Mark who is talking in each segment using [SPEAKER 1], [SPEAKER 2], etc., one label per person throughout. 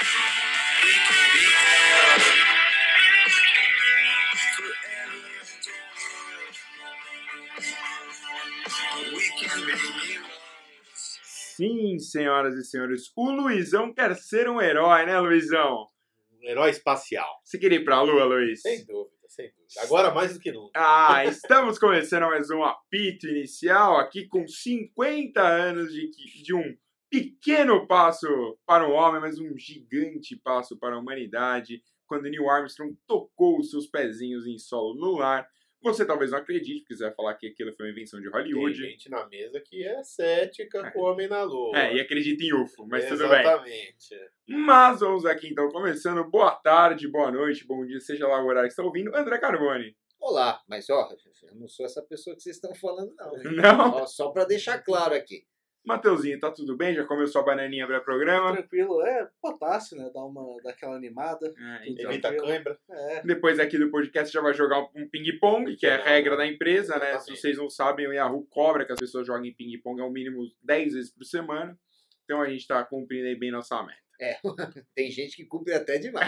[SPEAKER 1] Sim, senhoras e senhores, o Luizão quer ser um herói, né, Luizão?
[SPEAKER 2] Um herói espacial.
[SPEAKER 1] Você queria ir pra Lua, Luiz?
[SPEAKER 2] Sem dúvida, sem dúvida. Agora mais do que nunca.
[SPEAKER 1] Estamos começando mais um apito inicial aqui com 50 anos de um pequeno passo para o homem, mas um gigante passo para a humanidade, quando Neil Armstrong tocou os seus pezinhos em solo lunar. Você talvez não acredite, porque você vai falar que aquilo foi uma invenção de Hollywood.
[SPEAKER 2] Tem gente na mesa que é cética com o Homem na Lua.
[SPEAKER 1] E acredita em UFO, mas tudo bem.
[SPEAKER 2] Exatamente.
[SPEAKER 1] Mas vamos aqui então começando. Boa tarde, boa noite, bom dia, seja lá o horário que está ouvindo. André Carboni.
[SPEAKER 3] Olá, mas eu não sou essa pessoa que vocês estão falando, não.
[SPEAKER 1] Não?
[SPEAKER 3] Só para deixar claro aqui.
[SPEAKER 1] Mateuzinho, tá tudo bem? Já comeu sua bananinha para o programa?
[SPEAKER 4] Tranquilo, potássio, né? Dá aquela animada.
[SPEAKER 1] Então.
[SPEAKER 2] Evita a cãibra.
[SPEAKER 1] Depois aqui do podcast já vai jogar um ping-pong, que é a regra da empresa, né?
[SPEAKER 2] Exatamente.
[SPEAKER 1] Se vocês não sabem, o Yahoo cobra que as pessoas joguem ping-pong ao mínimo 10 vezes por semana. Então a gente tá cumprindo aí bem nossa meta.
[SPEAKER 3] Tem gente que cumpre até demais.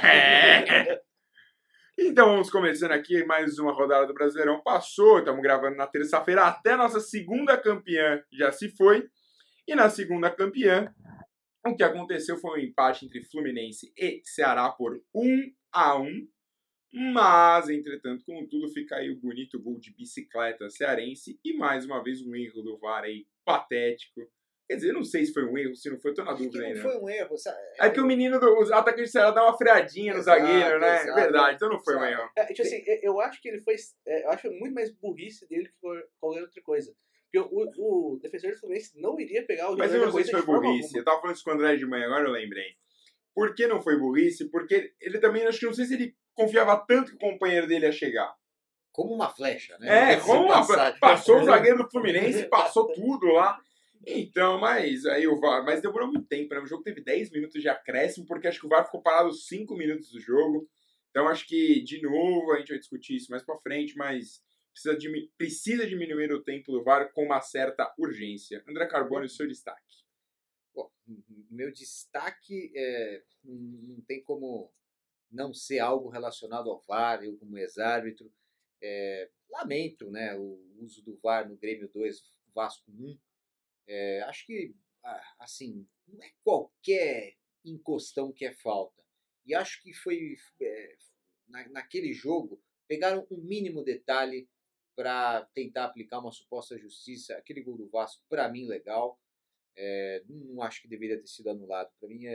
[SPEAKER 1] Então vamos começando aqui mais uma rodada do Brasileirão. Passou, estamos gravando na terça-feira, até a nossa segunda campeã já se foi. E na segunda campeã, o que aconteceu foi um empate entre Fluminense e Ceará por 1-1. Mas, entretanto, contudo, fica aí o bonito gol de bicicleta cearense. E mais uma vez um erro do VAR aí, patético. Quer dizer, eu não sei se foi um erro, se não foi, eu tô na dúvida
[SPEAKER 3] Não
[SPEAKER 1] ainda.
[SPEAKER 3] foi um erro, sabe?
[SPEAKER 1] É que o menino do atacante do Ceará dá uma freadinha no
[SPEAKER 3] Exato,
[SPEAKER 1] zagueiro, né? É
[SPEAKER 3] exato.
[SPEAKER 1] verdade, então não foi um
[SPEAKER 3] Exato.
[SPEAKER 1] erro.
[SPEAKER 4] Tipo assim, eu acho que ele foi. Eu acho muito mais burrice dele que qualquer outra coisa. Porque o defensor do Fluminense não iria pegar o
[SPEAKER 1] Mas eu
[SPEAKER 4] jogador
[SPEAKER 1] não sei se foi
[SPEAKER 4] de forma
[SPEAKER 1] burrice.
[SPEAKER 4] alguma.
[SPEAKER 1] Eu tava falando isso com o André de manhã, agora eu lembrei. Por que não foi burrice? Porque ele também, acho que não sei se ele confiava tanto que o companheiro dele ia chegar.
[SPEAKER 3] Como uma flecha, né?
[SPEAKER 1] Como passou o zagueiro do Fluminense, passou tudo lá. Então, mas aí o VAR, mas demorou muito tempo, né? O jogo teve 10 minutos de acréscimo, porque acho que o VAR ficou parado 5 minutos do jogo. Então, acho que, de novo, a gente vai discutir isso mais pra frente, mas precisa diminuir o tempo do VAR com uma certa urgência. André Carboni, o seu destaque.
[SPEAKER 3] Bom, meu destaque não tem como não ser algo relacionado ao VAR, eu como ex-árbitro. Lamento, né, o uso do VAR no Grêmio 2, Vasco 1. Acho que, assim, não é qualquer encostão que é falta. E acho que foi, naquele jogo, pegaram um mínimo detalhe para tentar aplicar uma suposta justiça. Aquele gol do Vasco, para mim, legal. Não acho que deveria ter sido anulado. Para mim,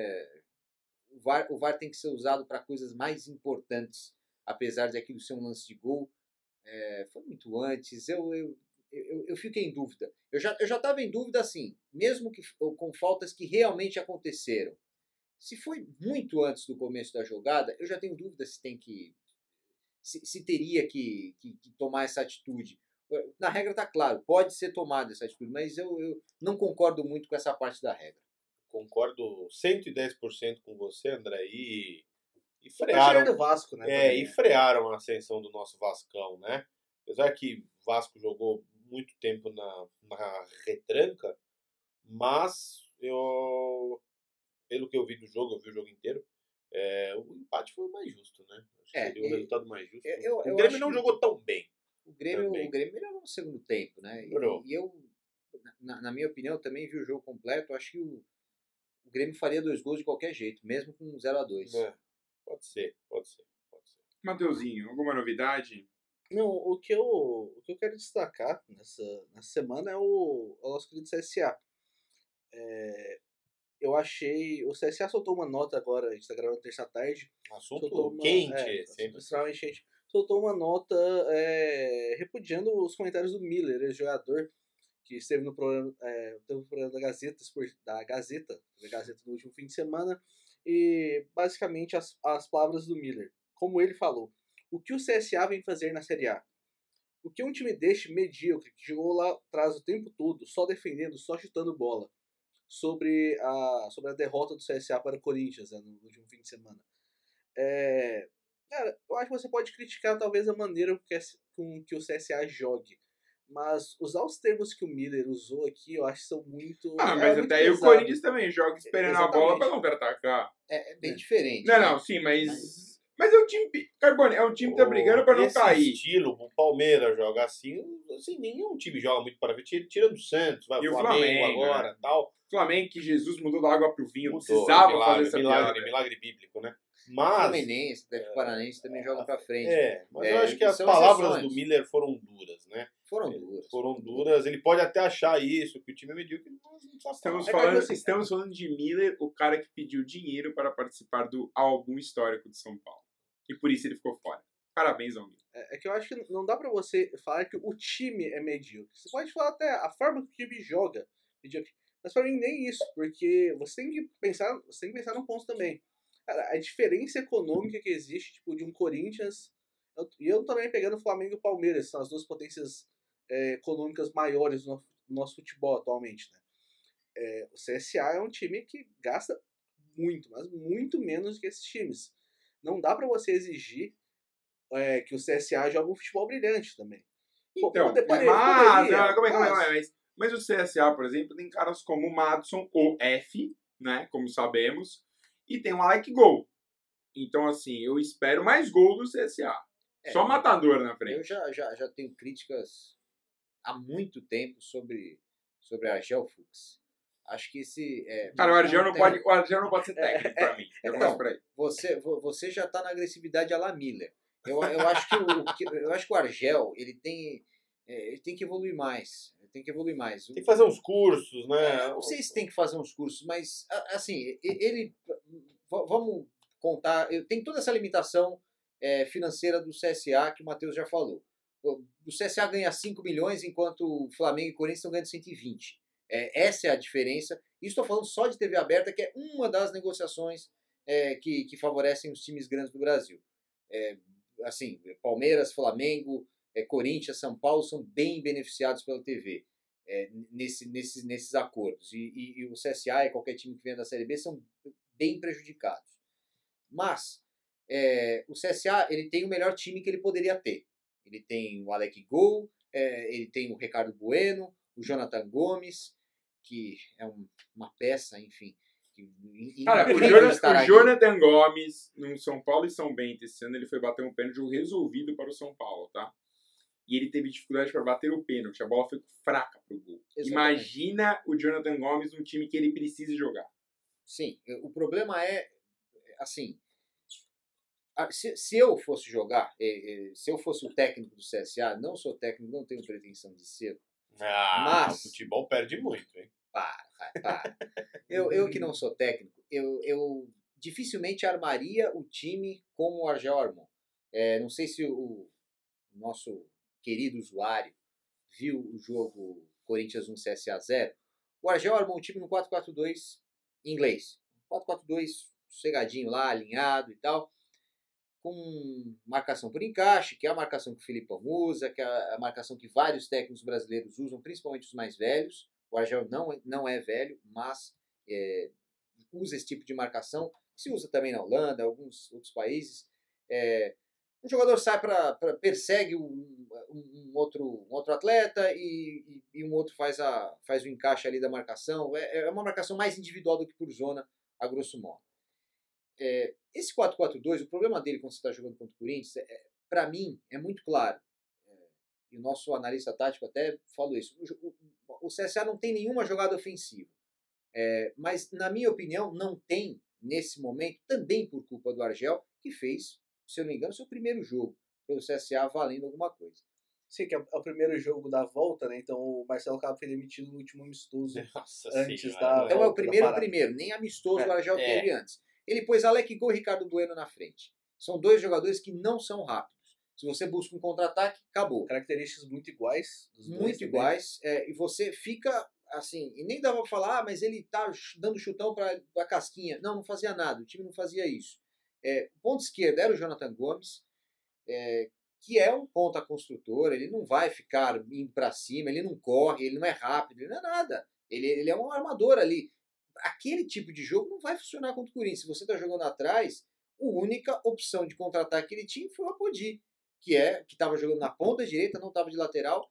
[SPEAKER 3] o VAR tem que ser usado para coisas mais importantes, apesar de aquilo ser um lance de gol. Foi muito antes. Eu fiquei em dúvida. Eu já estava em dúvida, assim, mesmo que com faltas que realmente aconteceram. Se foi muito antes do começo da jogada, eu já tenho dúvida se teria que tomar essa atitude. Na regra está claro, pode ser tomada essa atitude, mas eu não concordo muito com essa parte da regra.
[SPEAKER 2] Concordo 110% com você, André. E
[SPEAKER 4] O
[SPEAKER 2] frearam,
[SPEAKER 4] do Vasco, né?
[SPEAKER 2] e frearam a ascensão do nosso Vascão, né? Apesar que o Vasco jogou muito tempo na retranca, mas pelo que eu vi do jogo, eu vi o jogo inteiro, o empate foi o mais justo, né? Acho que seria o resultado mais justo. O Grêmio não jogou tão bem.
[SPEAKER 3] O Grêmio melhorou no segundo tempo, né? E eu, na minha opinião, também vi o jogo completo. Acho que o Grêmio faria 2 gols de qualquer jeito, mesmo com 0-2.
[SPEAKER 2] Pode ser.
[SPEAKER 1] Mateuzinho, alguma novidade?
[SPEAKER 4] Não, o que eu quero destacar nessa semana é o nosso querido CSA. Eu achei... O CSA soltou uma nota agora, a gente tá gravando terça tarde.
[SPEAKER 2] Assunto quente, sempre.
[SPEAKER 4] Extremamente quente. Soltou uma nota repudiando os comentários do Miller, esse jogador que esteve no programa, teve no programa da Gazeta no último fim de semana. E basicamente as palavras do Miller. Como ele falou, o que o CSA vem fazer na Série A? O que um time deste medíocre, que jogou lá atrás o tempo todo, só defendendo, só chutando bola, sobre a derrota do CSA para o Corinthians, né, no último fim de semana. Cara, eu acho que você pode criticar talvez a maneira com que o CSA jogue, Mas usar os termos que o Miller usou aqui, eu acho que são muito.
[SPEAKER 1] Ah, mas
[SPEAKER 4] muito
[SPEAKER 1] até aí o
[SPEAKER 4] pesado.
[SPEAKER 1] Corinthians também joga esperando a bola pra contra-atacar.
[SPEAKER 3] É bem diferente.
[SPEAKER 1] Não,
[SPEAKER 3] né?
[SPEAKER 1] não, sim, mas é um time. Carbone, é um time que tá brigando pra não
[SPEAKER 2] Esse
[SPEAKER 1] cair.
[SPEAKER 2] estilo, o Palmeiras joga assim, nenhum time joga muito para frente, tirando o Santos, vai
[SPEAKER 1] E
[SPEAKER 2] o
[SPEAKER 1] o
[SPEAKER 2] Flamengo
[SPEAKER 1] Flamengo,
[SPEAKER 2] agora, tal.
[SPEAKER 1] Flamengo, que Jesus mudou da água pro vinho,
[SPEAKER 2] Mudou,
[SPEAKER 1] precisava
[SPEAKER 2] milagre,
[SPEAKER 1] fazer essa piada.
[SPEAKER 2] milagre bíblico, né?
[SPEAKER 3] O
[SPEAKER 2] Mas,
[SPEAKER 3] Fluminense, o Paranense também joga pra frente.
[SPEAKER 2] mas eu acho que as
[SPEAKER 3] são
[SPEAKER 2] palavras
[SPEAKER 3] exceções.
[SPEAKER 2] do Miller foram duras, né?
[SPEAKER 3] Foram duras.
[SPEAKER 2] Foram duras. Ele pode até achar isso, que o time é medíocre, mas não precisa
[SPEAKER 1] Estamos
[SPEAKER 2] falar.
[SPEAKER 1] falando de Miller, o cara que pediu dinheiro para participar do álbum histórico de São Paulo. E por isso ele ficou fora. Parabéns ao Miller.
[SPEAKER 4] É que eu acho que não dá pra você falar que o time é medíocre. Você pode falar até a forma que o time joga medíocre. Mas pra mim nem isso, porque você tem que pensar num ponto também. Cara, a diferença econômica que existe, tipo, de um Corinthians. E eu também pegando o Flamengo e o Palmeiras, são as duas potências econômicas maiores do nosso futebol atualmente, né? O CSA é um time que gasta muito, mas muito menos que esses times. Não dá pra você exigir que o CSA joga um futebol brilhante também.
[SPEAKER 1] Então, mas o CSA, por exemplo, tem caras como o Madison, o F, né, como sabemos, e tem o Alec Gol. Então, assim, eu espero mais gol do CSA. Só matador na frente.
[SPEAKER 3] Eu já tenho críticas há muito tempo sobre Argel Fuchs. Acho que esse...
[SPEAKER 1] Cara, o Argel não pode ser técnico pra mim. Eu começo por aí.
[SPEAKER 3] Você já tá na agressividade à la Miller. Eu acho que o Argel, ele tem que evoluir mais. Tem que
[SPEAKER 2] fazer uns cursos, né?
[SPEAKER 3] Não sei se tem que fazer uns cursos, mas, assim, ele... Vamos contar... Tem toda essa limitação financeira do CSA que o Matheus já falou. O CSA ganha 5 milhões, enquanto o Flamengo e o Corinthians estão ganhando 120. Essa é a diferença. E estou falando só de TV aberta, que é uma das negociações que favorecem os times grandes do Brasil. Assim, Palmeiras, Flamengo, Corinthians, São Paulo são bem beneficiados pela TV nesses acordos. E o CSA e qualquer time que venha da Série B são bem prejudicados. Mas o CSA ele tem o melhor time que ele poderia ter. Ele tem o Alec Gol, ele tem o Ricardo Bueno, o Jonathan Gomes, que é uma peça, enfim.
[SPEAKER 1] Cara, o Jonathan Gomes, no São Paulo e São Bento, esse ano ele foi bater um pênalti resolvido para o São Paulo, tá? E ele teve dificuldade para bater o pênalti, a bola foi fraca pro gol. Exatamente. Imagina o Jonathan Gomes num time que ele precisa jogar.
[SPEAKER 3] Sim, o problema assim, se eu fosse jogar, se eu fosse o técnico do CSA, não sou técnico, não tenho pretensão de ser.
[SPEAKER 2] Mas o futebol perde muito, hein?
[SPEAKER 3] Para. Eu que não sou técnico, eu dificilmente armaria o time como o Argel armou. Não sei se o nosso querido usuário viu o jogo Corinthians 1 CSA 0. O Argel armou um time no 4-4-2 inglês. 4-4-2 sossegadinho lá, alinhado e tal, com marcação por encaixe, que é a marcação que o Filipão usa, que é a marcação que vários técnicos brasileiros usam, principalmente os mais velhos. O Argel não é velho, mas usa esse tipo de marcação. Se usa também na Holanda, alguns outros países. Um jogador sai persegue um outro atleta e um outro faz o encaixe ali da marcação. É uma marcação mais individual do que por zona, a grosso modo. Esse 4-4-2, o problema dele quando você está jogando contra o Corinthians, para mim, é muito claro. E o nosso analista tático até falou isso. O CSA não tem nenhuma jogada ofensiva. Mas, na minha opinião, não tem, nesse momento, também por culpa do Argel, que fez, se eu não me engano, seu primeiro jogo pelo CSA valendo alguma coisa.
[SPEAKER 4] Sim, que é o primeiro jogo da volta, né? Então o Marcelo Cabo foi demitido no último amistoso. Antes da
[SPEAKER 3] então é o primeiro, nem amistoso o Argel teve antes. Ele pôs Alec Gol e Ricardo Bueno na frente. São dois jogadores que não são rápidos. Se você busca um contra-ataque, acabou.
[SPEAKER 4] Características muito iguais.
[SPEAKER 3] Muito iguais. E você fica assim, e nem dava pra falar, mas ele tá dando chutão pra casquinha. Não fazia nada, o time não fazia isso. Ponto esquerdo era o Jonathan Gomes, que é um ponta construtor, ele não vai ficar indo pra cima, ele não corre, ele não é rápido, ele não é nada. Ele é um armador ali. Aquele tipo de jogo não vai funcionar contra o Corinthians. Se você tá jogando atrás, a única opção de contra-ataque que ele tinha foi o Apodi, que estava jogando na ponta direita, não estava de lateral,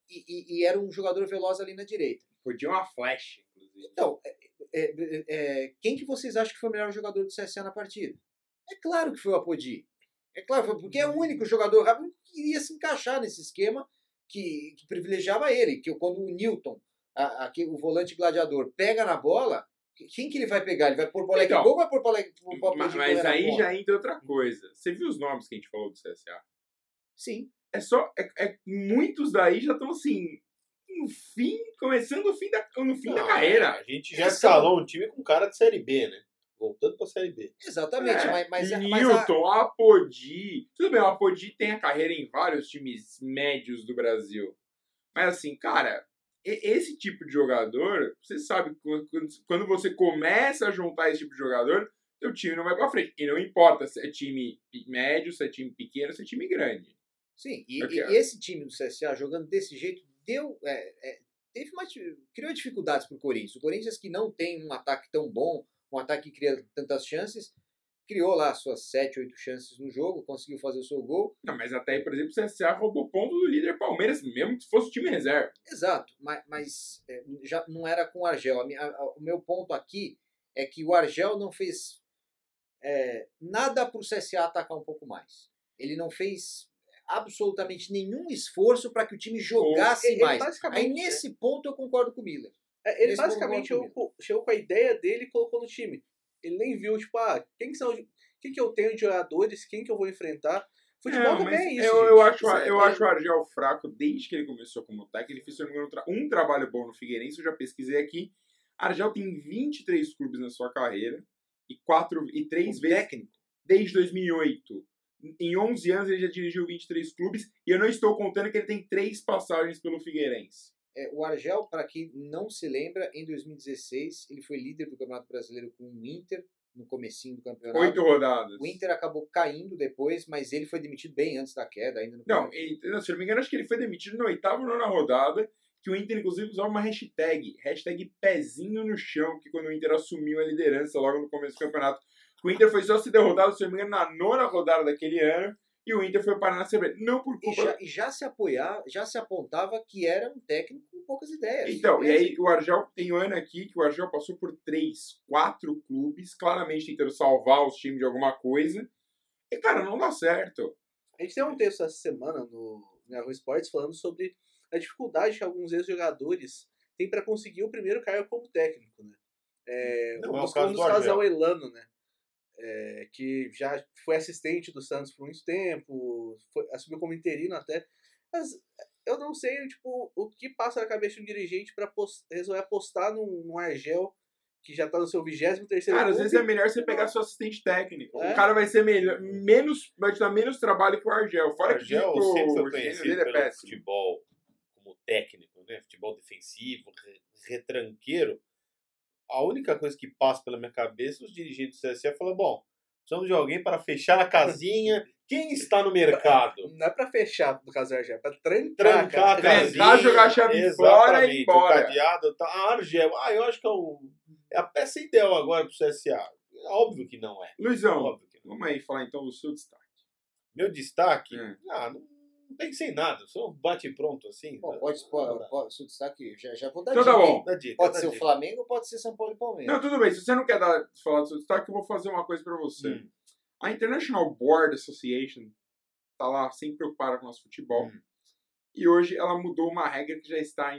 [SPEAKER 3] e era um jogador veloz ali na direita.
[SPEAKER 1] Podia uma flash, inclusive.
[SPEAKER 3] Então, quem que vocês acham que foi o melhor jogador do CSA na partida? É claro que foi o Apodi. É claro, porque é o único jogador rápido que iria se encaixar nesse esquema que privilegiava ele. Que quando o Newton, o volante gladiador, pega na bola, quem que ele vai pegar? Ele vai pôr bola aqui
[SPEAKER 1] Então,
[SPEAKER 3] gol ou vai pôr bola aqui gol?
[SPEAKER 1] Mas aí já entra outra coisa. Você viu os nomes que a gente falou do CSA?
[SPEAKER 3] Sim.
[SPEAKER 1] Muitos daí já estão assim, no fim, começando no fim da carreira.
[SPEAKER 2] A gente já escalou um time com cara de Série B, né? Voltando pra Série B.
[SPEAKER 3] Exatamente, mas
[SPEAKER 1] Newton, Apodi. Tudo bem, o Apodi tem a carreira em vários times médios do Brasil. Mas assim, cara, esse tipo de jogador, você sabe, quando você começa a juntar esse tipo de jogador, seu time não vai pra frente. E não importa se é time médio, se é time pequeno, se é time grande.
[SPEAKER 3] Sim, e esse time do CSA jogando desse jeito criou dificuldades pro Corinthians. O Corinthians, que não tem um ataque tão bom, um ataque que cria tantas chances, criou lá suas 7, 8 chances no jogo, conseguiu fazer o seu gol.
[SPEAKER 1] Não, mas até aí, por exemplo, o CSA roubou ponto do líder Palmeiras, mesmo que fosse o time reserva.
[SPEAKER 3] Exato, mas já não era com o Argel. O meu ponto aqui é que o Argel não fez nada para o CSA atacar um pouco mais. Ele não fez absolutamente nenhum esforço para que o time jogasse mais. Aí nesse ponto eu concordo com o Miller.
[SPEAKER 4] Ele basicamente chegou com a ideia dele e colocou no time. Ele nem viu, tipo, quem que eu tenho de jogadores, quem que eu vou enfrentar. Futebol também é isso.
[SPEAKER 1] Eu acho o Argel fraco desde que ele começou como técnico. Ele fez, se não me engano, um trabalho bom no Figueirense, eu já pesquisei aqui. Argel tem 23 clubes na sua carreira e 3 vezes
[SPEAKER 3] técnico
[SPEAKER 1] desde 2008. Em 11 anos ele já dirigiu 23 clubes e eu não estou contando que ele tem 3 passagens pelo Figueirense.
[SPEAKER 3] O Argel, para quem não se lembra, em 2016 ele foi líder do Campeonato Brasileiro com o Inter no comecinho do campeonato.
[SPEAKER 1] 8 rodadas.
[SPEAKER 3] O Inter acabou caindo depois, mas ele foi demitido bem antes da queda. Ainda no
[SPEAKER 1] se eu não me engano, acho que ele foi demitido na 8ª ou 9ª rodada, que o Inter inclusive usava uma hashtag pezinho no chão, que quando o Inter assumiu a liderança logo no começo do campeonato. O Inter foi só se derrotado, se eu não me engano, na 9ª rodada daquele ano, e o Inter foi parar na CB. Não por culpa...
[SPEAKER 3] E já se apontava que era um técnico com poucas ideias.
[SPEAKER 1] Então, e aí o Argel tem um ano aqui que o Argel passou por 3, 4 clubes, claramente tentando salvar os times de alguma coisa, e cara, não dá certo.
[SPEAKER 4] A gente tem um texto essa semana no Yahoo Sports falando sobre a dificuldade que alguns ex-jogadores têm para conseguir o primeiro cargo como técnico, né?
[SPEAKER 2] Não,
[SPEAKER 4] um dos casos é o Elano, né? Que já foi assistente do Santos por muito tempo, assumiu como interino até, mas eu não sei, tipo, o que passa na cabeça de um dirigente para resolver apostar num Argel que já tá no seu 23º
[SPEAKER 1] Cara, às vezes é melhor você pegar seu assistente técnico. O cara vai ser vai te dar menos trabalho que o Argel. Fora
[SPEAKER 2] o Argel
[SPEAKER 1] que
[SPEAKER 2] sempre foi conhecido pelo
[SPEAKER 1] péssimo.
[SPEAKER 2] futebol como técnico, né? Futebol defensivo, retranqueiro. A única coisa que passa pela minha cabeça, os dirigentes do CSA falam, bom, precisamos de alguém para fechar a casinha. Quem está no mercado?
[SPEAKER 4] Não é para fechar, no caso do Argel, é para
[SPEAKER 2] trancar a casinha.
[SPEAKER 1] Tentar jogar a chave fora e ir embora.
[SPEAKER 2] O cadeado, Argel. Eu acho que é a peça ideal agora pro CSA. Óbvio que não é.
[SPEAKER 1] Luizão, vamos aí falar então do seu destaque.
[SPEAKER 2] Meu destaque? Não pensei em nada, só bate pronto assim.
[SPEAKER 3] Bom, pode seu destaque, já vou dar
[SPEAKER 1] então
[SPEAKER 3] dica.
[SPEAKER 1] Tá bom.
[SPEAKER 3] Pode ser o Flamengo ou pode ser São Paulo e Palmeiras.
[SPEAKER 1] Não, tudo bem. Se você não quer falar do seu destaque, eu vou fazer uma coisa pra você. A International Board Association tá lá sempre preocupada com o nosso futebol. E hoje ela mudou uma regra que já está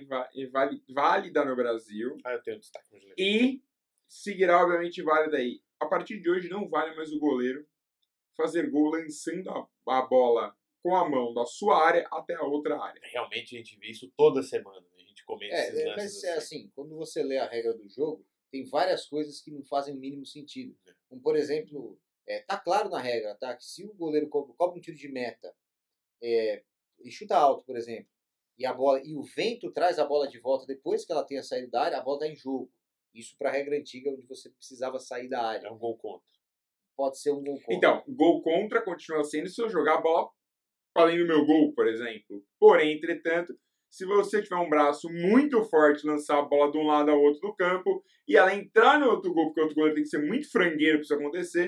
[SPEAKER 1] válida no Brasil.
[SPEAKER 2] Eu tenho destaque.
[SPEAKER 1] E seguirá, obviamente, válida aí. A partir de hoje não vale mais o goleiro fazer gol lançando a bola com a mão da sua área até a outra área.
[SPEAKER 2] Realmente a gente vê isso toda semana. Né? A gente comenta esses lances.
[SPEAKER 3] Mas é assim, quando você lê a regra do jogo, tem várias coisas que não fazem o mínimo sentido. Como, por exemplo, tá claro na regra, tá? Que se o goleiro cobra um tiro de meta e chuta alto, por exemplo, e o vento traz a bola de volta depois que ela tenha saído da área, a bola está em jogo. Isso para a regra antiga, onde você precisava sair da área.
[SPEAKER 2] É um gol contra.
[SPEAKER 3] Pode ser um gol contra.
[SPEAKER 1] Então, gol contra continua sendo se eu jogar a bola para além do meu gol, por exemplo. Porém, entretanto, se você tiver um braço muito forte, lançar a bola de um lado ao outro do campo, e ela entrar no outro gol, porque o outro goleiro tem que ser muito frangueiro para isso acontecer,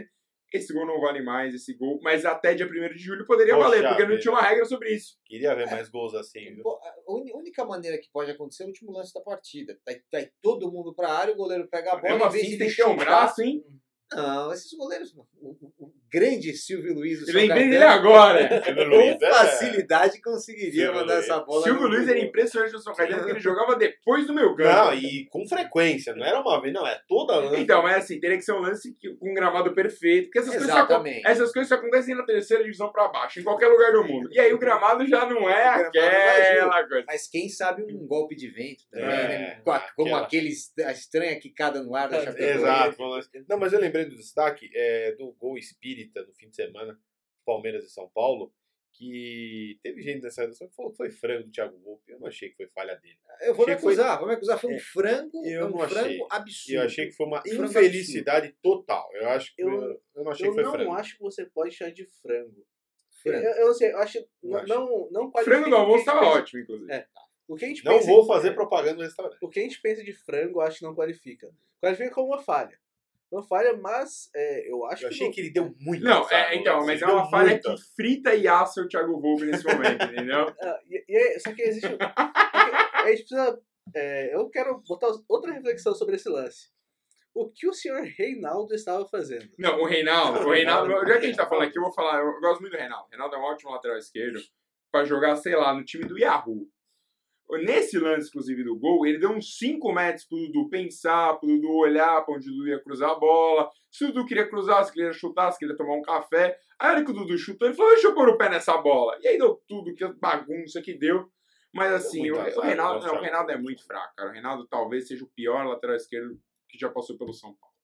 [SPEAKER 1] esse gol não vale mais, esse gol, mas até dia 1º de julho poderia
[SPEAKER 2] Poxa
[SPEAKER 1] valer, porque não
[SPEAKER 2] vida.
[SPEAKER 1] tinha uma regra sobre isso.
[SPEAKER 2] Queria ver mais gols assim, viu?
[SPEAKER 3] Pô, a única maneira que pode acontecer é o último lance da partida. Vai todo mundo pra área, o goleiro pega a bola,
[SPEAKER 1] Mesmo
[SPEAKER 3] em vez
[SPEAKER 1] assim,
[SPEAKER 3] de
[SPEAKER 1] tem
[SPEAKER 3] ele
[SPEAKER 1] que ter um
[SPEAKER 3] chutar-
[SPEAKER 1] braço, hein?
[SPEAKER 3] Não, esses goleiros, o grande Silvio Luiz do São
[SPEAKER 1] Lembrei dele
[SPEAKER 3] Caetano,
[SPEAKER 1] agora.
[SPEAKER 2] Silvio
[SPEAKER 3] com
[SPEAKER 2] Luiz
[SPEAKER 3] facilidade conseguiria
[SPEAKER 2] Silvio
[SPEAKER 3] mandar
[SPEAKER 2] Luiz.
[SPEAKER 3] essa bola.
[SPEAKER 1] Silvio
[SPEAKER 3] no
[SPEAKER 1] Luiz
[SPEAKER 3] gol.
[SPEAKER 1] era impressionante no São Caetano, porque ele jogava depois do meu campo.
[SPEAKER 2] Não, e com frequência, não era uma vez, não, é toda lance.
[SPEAKER 1] Então, mas assim, teria que ser um lance com um gramado perfeito, porque
[SPEAKER 3] Exatamente.
[SPEAKER 1] essas coisas só acontecem na 3ª divisão pra baixo, em qualquer lugar do mundo. E aí o gramado já não é
[SPEAKER 3] O gramado não
[SPEAKER 1] aquela coisa.
[SPEAKER 3] Mas quem sabe um golpe de vento também,
[SPEAKER 2] É,
[SPEAKER 3] né? Como
[SPEAKER 2] aquela-
[SPEAKER 3] aquele a estranha quicada no ar da Chapecoense.
[SPEAKER 2] Exato. Não, mas eu lembrei do destaque do gol espírita no fim de semana, Palmeiras e São Paulo, que teve gente nessa redação que falou que foi frango do Thiago Volpe. Eu não achei que foi falha dele.
[SPEAKER 3] Eu vou me
[SPEAKER 2] Achei que
[SPEAKER 3] acusar, foi um frango,
[SPEAKER 2] eu
[SPEAKER 3] um
[SPEAKER 2] não
[SPEAKER 3] frango
[SPEAKER 2] achei.
[SPEAKER 3] absurdo.
[SPEAKER 2] E eu achei que foi uma
[SPEAKER 3] Frango
[SPEAKER 2] infelicidade total. Eu acho que
[SPEAKER 4] Eu-
[SPEAKER 2] eu não achei
[SPEAKER 4] Eu
[SPEAKER 2] que foi
[SPEAKER 4] não
[SPEAKER 2] frango.
[SPEAKER 4] acho que você pode chamar de frango.
[SPEAKER 3] Frango.
[SPEAKER 4] Eu não sei, eu acho.
[SPEAKER 2] Não acho.
[SPEAKER 4] Não qualifica
[SPEAKER 1] Frango do
[SPEAKER 4] o que a
[SPEAKER 1] almoço
[SPEAKER 4] gente
[SPEAKER 1] tava
[SPEAKER 4] pensa-
[SPEAKER 1] ótimo, inclusive.
[SPEAKER 4] É. O que a gente
[SPEAKER 2] Não
[SPEAKER 4] pensa
[SPEAKER 2] vou fazer propaganda no restaurante.
[SPEAKER 4] O que a gente pensa de frango, eu acho que não qualifica. Qualifica como uma falha. Uma falha, mas eu acho
[SPEAKER 2] Eu achei
[SPEAKER 4] não-
[SPEAKER 2] que ele deu muito.
[SPEAKER 1] Não,
[SPEAKER 2] azar,
[SPEAKER 1] então,
[SPEAKER 2] né?
[SPEAKER 1] mas é
[SPEAKER 2] Deu
[SPEAKER 1] uma falha
[SPEAKER 2] muita.
[SPEAKER 1] que frita e assa o Thiago Volpe nesse momento, entendeu?
[SPEAKER 4] Só que existe. A gente precisa. Eu quero botar outra reflexão sobre esse lance. O que o senhor Reinaldo estava fazendo?
[SPEAKER 1] Não, o Reinaldo, já que a gente tá falando aqui, eu vou falar, eu gosto muito do Reinaldo. O Reinaldo é um ótimo lateral esquerdo pra jogar, sei lá, no time do Yahoo. Nesse lance, inclusive, do gol, ele deu uns 5 metros pro Dudu pensar, pro Dudu olhar pra onde o Dudu ia cruzar a bola. Se o Dudu queria cruzar, se queria chutar, se queria tomar um café. Aí, a hora que o Dudu chutou, ele falou, deixa eu pôr o pé nessa bola. E aí deu tudo, que bagunça que deu. Mas assim,
[SPEAKER 2] Deu muito azar, eu gosto
[SPEAKER 1] o Reinaldo é muito fraco, cara. O Reinaldo talvez seja o pior lateral esquerdo que já passou pelo São Paulo.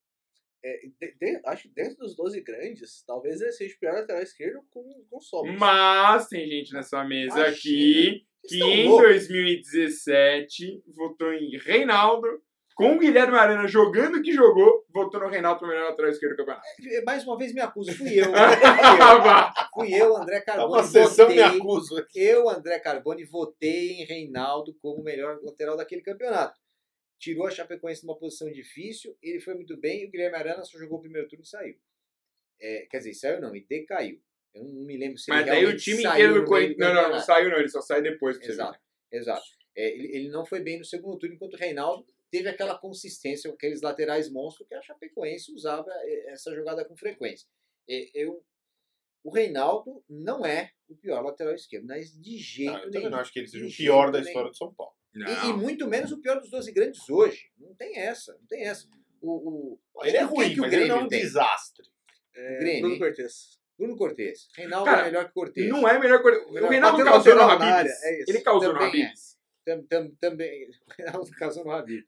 [SPEAKER 4] Acho que dentro dos 12 grandes, talvez ele seja o pior lateral esquerdo com sobras.
[SPEAKER 1] Mas tem gente nessa mesa
[SPEAKER 3] Imagina.
[SPEAKER 1] aqui que
[SPEAKER 3] Estão
[SPEAKER 1] em
[SPEAKER 3] loucos.
[SPEAKER 1] 2017 votou em Reinaldo, com o Guilherme Arana jogando o que jogou, votou no Reinaldo para o melhor lateral esquerdo do campeonato.
[SPEAKER 3] Mais uma vez me acuso, fui eu. Fui eu, André
[SPEAKER 2] É
[SPEAKER 3] Carboni.
[SPEAKER 2] uma sessão me
[SPEAKER 3] votei.
[SPEAKER 2] acuso.
[SPEAKER 3] Eu, André Carboni, votei em Reinaldo como o melhor lateral daquele campeonato. Tirou a Chapecoense numa posição difícil, ele foi muito bem, e o Guilherme Arana só jogou o primeiro turno e saiu. Quer dizer, saiu não, e decaiu. Eu não me lembro se
[SPEAKER 1] Mas
[SPEAKER 3] ele
[SPEAKER 1] daí o
[SPEAKER 3] realmente
[SPEAKER 1] time
[SPEAKER 3] saiu
[SPEAKER 1] inteiro do
[SPEAKER 3] no meio
[SPEAKER 1] Corinthians. Não, não
[SPEAKER 3] campeonato.
[SPEAKER 1] saiu não, ele só sai depois pra você
[SPEAKER 3] Exato, exato. Ele não foi bem no segundo turno, enquanto o Reinaldo teve aquela consistência, aqueles laterais monstros que a Chapecoense usava essa jogada com frequência. O Reinaldo não é o pior lateral esquerdo, mas de jeito
[SPEAKER 2] Eu também
[SPEAKER 3] nenhum.
[SPEAKER 2] não acho que ele seja o
[SPEAKER 3] De
[SPEAKER 2] pior
[SPEAKER 3] jeito
[SPEAKER 2] da
[SPEAKER 3] nenhum.
[SPEAKER 2] história do São Paulo.
[SPEAKER 3] E muito menos o pior dos 12 grandes hoje. Não tem essa, não tem essa.
[SPEAKER 2] Ele é
[SPEAKER 3] o que
[SPEAKER 2] ruim,
[SPEAKER 3] que o
[SPEAKER 2] mas ele não é
[SPEAKER 3] Grêmio
[SPEAKER 2] um
[SPEAKER 3] tem?
[SPEAKER 2] desastre.
[SPEAKER 3] Grêmio,
[SPEAKER 4] Bruno
[SPEAKER 3] hein?
[SPEAKER 4] Cortez.
[SPEAKER 3] Bruno Cortez. Reinaldo
[SPEAKER 1] Cara,
[SPEAKER 3] é melhor que Cortez.
[SPEAKER 1] Não é a melhor coisa. O
[SPEAKER 3] Melhor-
[SPEAKER 1] Reinaldo
[SPEAKER 4] Bateu
[SPEAKER 1] causou no
[SPEAKER 4] lateral na
[SPEAKER 1] Habibs.
[SPEAKER 4] área, é isso.
[SPEAKER 1] Ele causou no
[SPEAKER 3] Também é.
[SPEAKER 1] Habibs.
[SPEAKER 3] Também. O Reinaldo casou no Habib.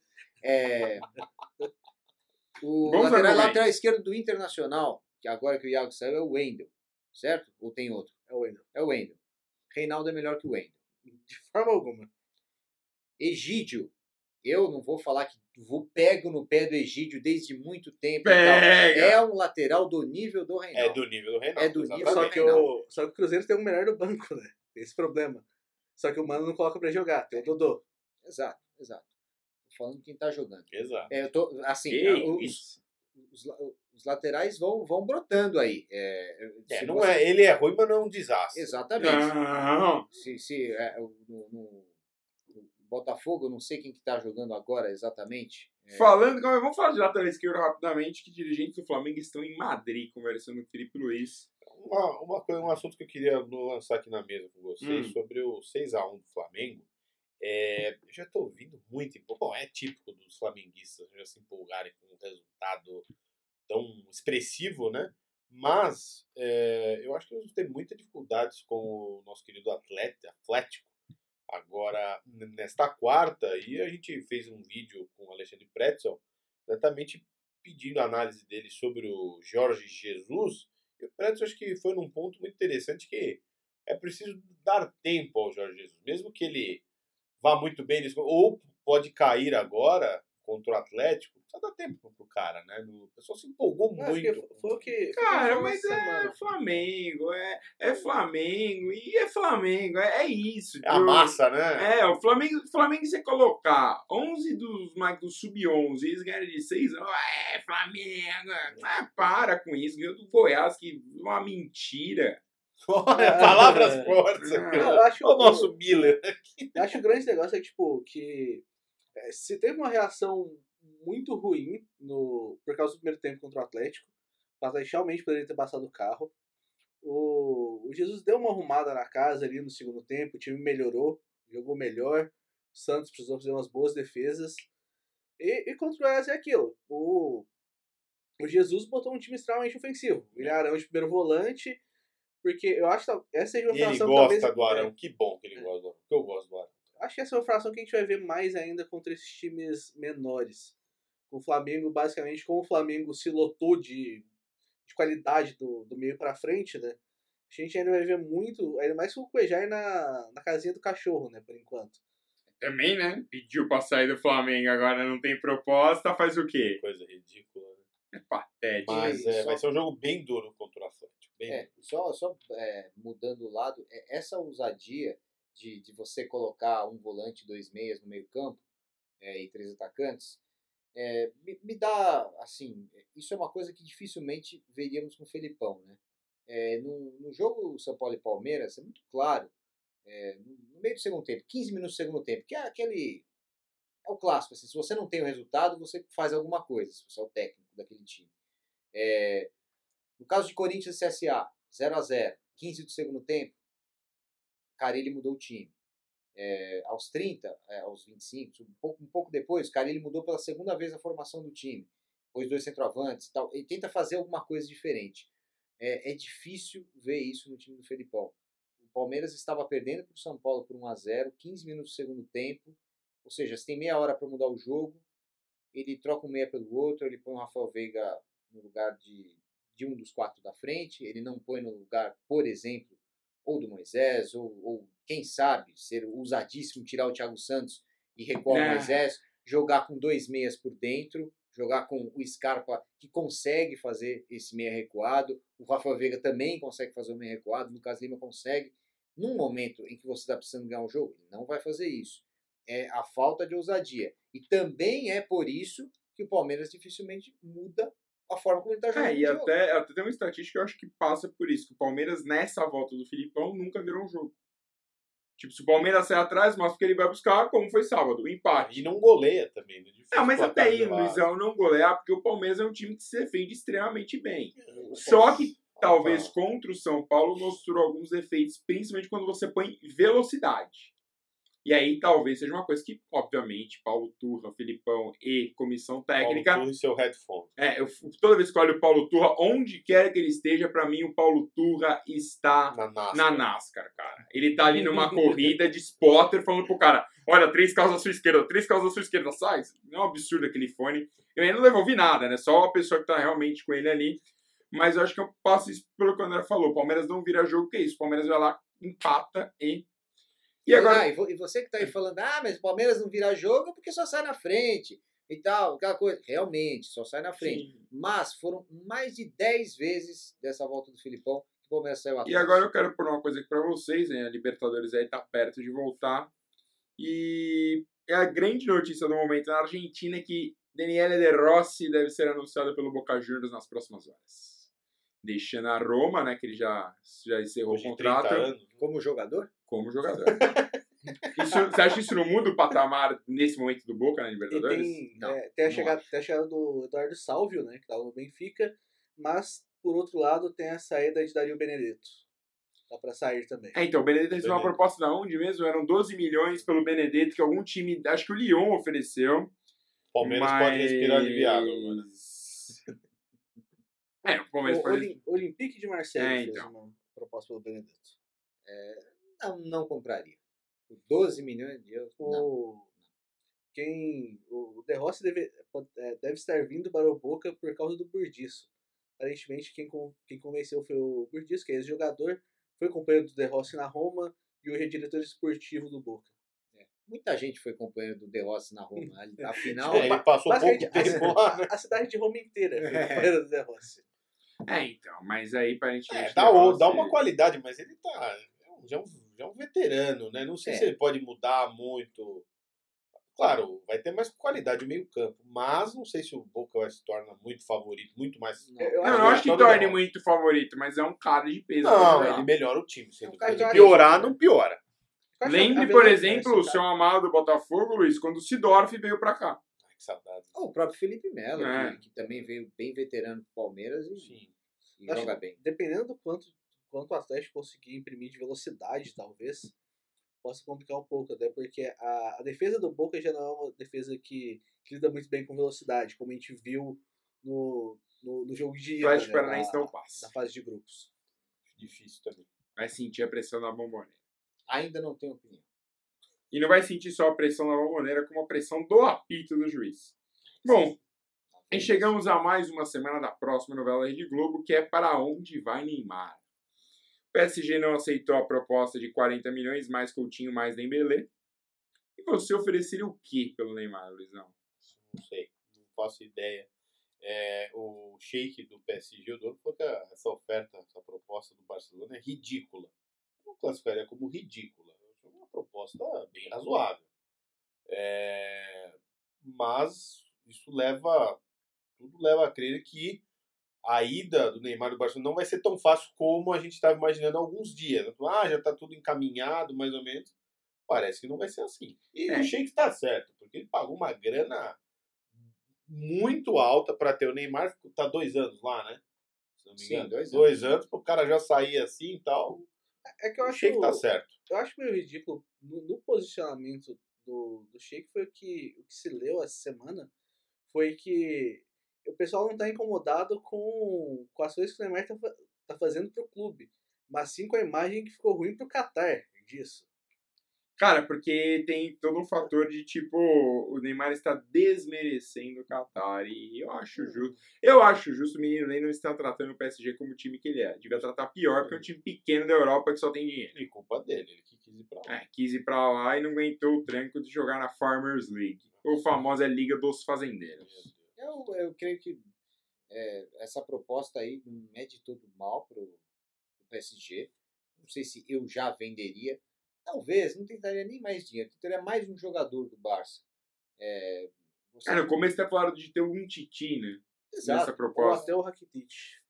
[SPEAKER 3] O
[SPEAKER 1] Bons argumentos.
[SPEAKER 3] lateral esquerdo do Internacional, que agora que o Iago saiu, é o Wendel. Certo? Ou tem outro?
[SPEAKER 4] É o Wendel.
[SPEAKER 3] É o Wendel. Reinaldo é melhor que o Wendel.
[SPEAKER 4] De forma alguma.
[SPEAKER 3] Egídio. Eu não vou falar que pego no pé do Egídio desde muito tempo.
[SPEAKER 1] Pega!
[SPEAKER 3] E tal. É um lateral do nível do
[SPEAKER 2] É
[SPEAKER 3] Reinaldo.
[SPEAKER 2] do nível do Reinaldo.
[SPEAKER 3] É do nível
[SPEAKER 2] exatamente.
[SPEAKER 4] Só que o Cruzeiro tem o melhor do banco, né? Tem esse problema. Só que o Mano não coloca pra jogar, tem o Dodô.
[SPEAKER 3] Exato. Tô falando quem tá jogando.
[SPEAKER 2] Exato.
[SPEAKER 3] Eu tô, assim,
[SPEAKER 1] Que
[SPEAKER 3] os, os laterais vão brotando aí. Se
[SPEAKER 2] Não
[SPEAKER 3] você-
[SPEAKER 2] ele é ruim, mas não é um desastre.
[SPEAKER 3] Exatamente.
[SPEAKER 1] Não.
[SPEAKER 3] No Botafogo, eu não sei quem que tá jogando agora exatamente.
[SPEAKER 1] Vamos falar de lateral esquerdo rapidamente, que dirigentes do Flamengo estão em Madrid conversando com o Felipe Luiz.
[SPEAKER 2] Um assunto que eu queria lançar aqui na mesa com vocês sobre o 6-1 do Flamengo. Eu já estou ouvindo muito. Bom, é típico dos flamenguistas já se empolgarem com um resultado tão expressivo, né? Mas eu acho que nós vamos ter muitas dificuldades com o nosso querido Atlético. Agora, nesta quarta, e a gente fez um vídeo com o Alexandre Pretzel, exatamente pedindo a análise dele sobre o Jorge Jesus. E o Pretzel acho que foi num ponto muito interessante que é preciso dar tempo ao Jorge Jesus. Mesmo que ele vá muito bem, ou pode cair agora, contra o Atlético, precisa dar tempo pro cara, né? O pessoal se empolgou
[SPEAKER 4] Acho que
[SPEAKER 2] muito.
[SPEAKER 4] foi o que.
[SPEAKER 1] Cara,
[SPEAKER 4] foi
[SPEAKER 1] mas
[SPEAKER 4] essa semana.
[SPEAKER 1] Flamengo, é Flamengo, e é Flamengo, é isso.
[SPEAKER 2] É a massa, né?
[SPEAKER 1] O Flamengo você colocar 11 do Sub-11 e eles ganharem de 6, Flamengo, para com isso, ganhou do Goiás, que uma mentira.
[SPEAKER 2] Olha, palavras fortes.
[SPEAKER 4] Eu acho
[SPEAKER 2] O nosso Miller.
[SPEAKER 4] Eu acho que o grande negócio é que, tipo, se teve uma reação muito ruim por causa do primeiro tempo contra o Atlético, o Atlético realmente poderia ter passado o carro. O Jesus deu uma arrumada na casa ali no segundo tempo, o time melhorou, jogou melhor, o Santos precisou fazer umas boas defesas. E contra o Goiás é aquilo. O Jesus botou um time extremamente ofensivo. O William Arão de primeiro volante, porque eu acho que essa seja uma
[SPEAKER 2] E ele
[SPEAKER 4] fração
[SPEAKER 2] gosta
[SPEAKER 4] talvez,
[SPEAKER 2] do Arão. Que bom que ele gosta do Arão. Que eu gosto do Arão.
[SPEAKER 4] acho que essa é uma fração que a gente vai ver mais ainda contra esses times menores. O Flamengo, basicamente, como o Flamengo se lotou de qualidade do meio pra frente, né? A gente ainda vai ver muito, ainda mais com o Cuejar na casinha do cachorro, né, por enquanto.
[SPEAKER 1] Também, né? Pediu pra sair do Flamengo, agora não tem proposta, faz o quê?
[SPEAKER 2] Coisa ridícula, né?
[SPEAKER 1] É patético.
[SPEAKER 2] Mas
[SPEAKER 3] só-
[SPEAKER 2] vai ser um jogo bem duro contra o Atlético. Bem duro.
[SPEAKER 3] Só mudando o lado, essa ousadia de você colocar um volante, 2 meias no meio campo e 3 atacantes, me dá, assim, isso é uma coisa que dificilmente veríamos com o Felipão, né? No jogo São Paulo e Palmeiras, é muito claro, no meio do segundo tempo, 15 minutos do segundo tempo, que é o clássico, assim, se você não tem o resultado, você faz alguma coisa, se você é o técnico daquele time. No caso de Corinthians e CSA, 0-0, 15 do segundo tempo, Carille mudou o time. Aos 30, aos 25, um pouco depois, Carille mudou pela segunda vez a formação do time. Pôs 2 centroavantes e tal. Ele tenta fazer alguma coisa diferente. É difícil ver isso no time do Felipão. O Palmeiras estava perdendo para o São Paulo por 1-0, 15 minutos do segundo tempo. Ou seja, você tem meia hora para mudar o jogo. Ele troca um meia pelo outro, ele põe o Rafael Veiga no lugar de um dos 4 da frente. Ele não põe no lugar, por exemplo, ou do Moisés, ou quem sabe, ser ousadíssimo, tirar o Thiago Santos e recuar o Moisés, jogar com 2 meias por dentro, jogar com o Scarpa, que consegue fazer esse meia recuado, o Rafael Veiga também consegue fazer o meia recuado, o Lucas Lima consegue. Num momento em que você está precisando ganhar um jogo, ele não vai fazer isso. É a falta de ousadia. E também é por isso que o Palmeiras dificilmente muda a forma como ele está jogando.
[SPEAKER 1] E até tem uma estatística que eu acho que passa por isso, que o Palmeiras, nessa volta do Filipão, nunca virou um jogo. Tipo, se o Palmeiras sai atrás, mostra que ele vai buscar, como foi sábado, o empate.
[SPEAKER 2] E não goleia também, né?
[SPEAKER 1] Não, mas até aí, Luizão, não golear, porque o Palmeiras é um time que se defende extremamente bem. Só que, talvez, contra o São Paulo, mostrou alguns efeitos, principalmente quando você põe velocidade. E aí, talvez seja uma coisa que, obviamente, Paulo Turra, Filipão e comissão técnica...
[SPEAKER 2] Paulo Turra e seu headphone.
[SPEAKER 1] Toda vez que eu olho o Paulo Turra, onde quer que ele esteja, pra mim, o Paulo Turra está na NASCAR, cara. Ele tá ali numa corrida de spotter, falando pro cara, olha, 3 carros à sua esquerda, 3 carros à sua esquerda, sai. É um absurdo aquele fone. Eu ainda não devolvi nada, né? Só a pessoa que tá realmente com ele ali. Mas eu acho que eu passo isso pelo que o André falou. O Palmeiras não vira jogo, que é isso? O Palmeiras vai lá, empata e agora...
[SPEAKER 3] e você que tá aí falando, mas o Palmeiras não vira jogo porque só sai na frente e tal, aquela coisa. Realmente, só sai na frente. Sim. Mas foram mais de 10 vezes dessa volta do Filipão que o Palmeiras saiu atrás.
[SPEAKER 1] E agora eu quero pôr uma coisa aqui pra vocês, né? A Libertadores aí tá perto de voltar. E é a grande notícia do momento na Argentina que Daniele De Rossi deve ser anunciado pelo Boca Juniors nas próximas horas. Deixando a Roma, né? Que ele já encerrou o contrato.
[SPEAKER 3] Como jogador?
[SPEAKER 1] Como jogador. Você acha que isso não muda o patamar nesse momento do Boca na Libertadores?
[SPEAKER 4] Tem a chegada do Eduardo Salvio, né, que estava no Benfica, mas, por outro lado, tem a saída de Dario Benedetto. Dá pra sair também.
[SPEAKER 1] Então, o Benedetto recebeu uma proposta da onde mesmo? Eram 12 milhões pelo Benedetto, que algum time, acho que o Lyon ofereceu.
[SPEAKER 2] Palmeiras pode respirar aliviado agora.
[SPEAKER 4] O Palmeiras pode... Olympique de Marseille fez uma proposta pelo Benedetto.
[SPEAKER 3] Não compraria. Por 12 milhões de euros,
[SPEAKER 4] o De Rossi deve estar vindo para o Boca por causa do Burdiço. Aparentemente, quem convenceu foi o Burdiço, que é ex-jogador, foi companheiro do De Rossi na Roma e hoje é diretor esportivo do Boca.
[SPEAKER 3] Muita gente foi companheiro do De Rossi na Roma. Afinal,
[SPEAKER 2] Ele passou pouco
[SPEAKER 4] basicamente,
[SPEAKER 2] tempo lá, né?
[SPEAKER 4] A cidade de Roma inteira foi companheira do De Rossi.
[SPEAKER 1] Então, mas aí aparentemente...
[SPEAKER 2] Dá uma qualidade, mas ele já é um veterano, né? Não sei se ele pode mudar muito. Claro, vai ter mais qualidade o meio-campo, mas não sei se o Boca vai se torna muito favorito, muito mais.
[SPEAKER 4] Eu
[SPEAKER 1] não acho que torne muito favorito, mas é um cara de peso.
[SPEAKER 2] Não, ele melhora o time. Se
[SPEAKER 4] É um cara de
[SPEAKER 2] piorar, não piora.
[SPEAKER 1] Lembre, por exemplo, o seu amado Botafogo, Luiz, quando o Sidorf veio pra cá.
[SPEAKER 2] Ai, que saudade.
[SPEAKER 3] o próprio Felipe Melo,
[SPEAKER 1] É.
[SPEAKER 3] que também veio bem veterano pro Palmeiras e
[SPEAKER 2] Sim.
[SPEAKER 3] joga bem.
[SPEAKER 4] Dependendo do quanto o Atlético conseguir imprimir de velocidade, talvez, possa complicar um pouco, até porque a defesa do Boca já não é uma defesa que lida muito bem com velocidade, como a gente viu no jogo de ida,
[SPEAKER 1] Atlético Paranaense não passa.
[SPEAKER 4] da fase de grupos.
[SPEAKER 2] Difícil também.
[SPEAKER 1] Vai sentir a pressão da Bombonera.
[SPEAKER 3] Ainda não tenho opinião.
[SPEAKER 1] E não vai sentir só a pressão da Bombonera, como a pressão do apito do juiz. Bom, e chegamos a mais uma semana da próxima novela Rede Globo, que é Para Onde Vai Neymar. O PSG não aceitou a proposta de 40 milhões, mais Coutinho, mais Dembélé. E você ofereceria o que pelo Neymar, Luizão?
[SPEAKER 2] Não sei, não faço ideia. O Sheik do PSG, o dono, falou que essa oferta, essa proposta do Barcelona é ridícula. Eu não classificaria como ridícula. É uma proposta bem razoável. Mas isso tudo leva a crer que a ida do Neymar do Barcelona não vai ser tão fácil como a gente estava imaginando há alguns dias. Já está tudo encaminhado, mais ou menos. Parece que não vai ser assim. E o Sheik está certo, porque ele pagou uma grana muito alta para ter o Neymar. Está 2 anos lá, né? Se não me engano. 2 anos, para o cara já sair assim e tal.
[SPEAKER 4] É que eu
[SPEAKER 2] O
[SPEAKER 4] acho
[SPEAKER 2] Sheik tá certo.
[SPEAKER 4] Eu acho meio ridículo no posicionamento do Sheik foi o que se leu essa semana foi que o pessoal não está incomodado com as coisas que o Neymar tá fazendo pro clube, mas sim com a imagem que ficou ruim pro Qatar disso.
[SPEAKER 1] Cara, porque tem todo um fator de tipo, o Neymar está desmerecendo o Qatar e eu acho justo. Eu acho justo o menino nem não estar tratando o PSG como o time que ele é. Devia tratar pior, porque é um time pequeno da Europa que só tem dinheiro.
[SPEAKER 2] E culpa dele, ele que quis ir pra lá.
[SPEAKER 1] Quis ir pra lá e não aguentou o tranco de jogar na Farmers League, ou famosa Liga dos Fazendeiros.
[SPEAKER 3] Eu creio que essa proposta aí não é de todo mal pro PSG. Não sei se eu já venderia. Talvez, não tentaria nem mais dinheiro. Tentaria mais um jogador do Barça.
[SPEAKER 1] No começo até falaram de ter um Titi, né?
[SPEAKER 3] Exato.
[SPEAKER 1] Nessa
[SPEAKER 4] Ou
[SPEAKER 1] proposta.
[SPEAKER 4] até o Rakitic.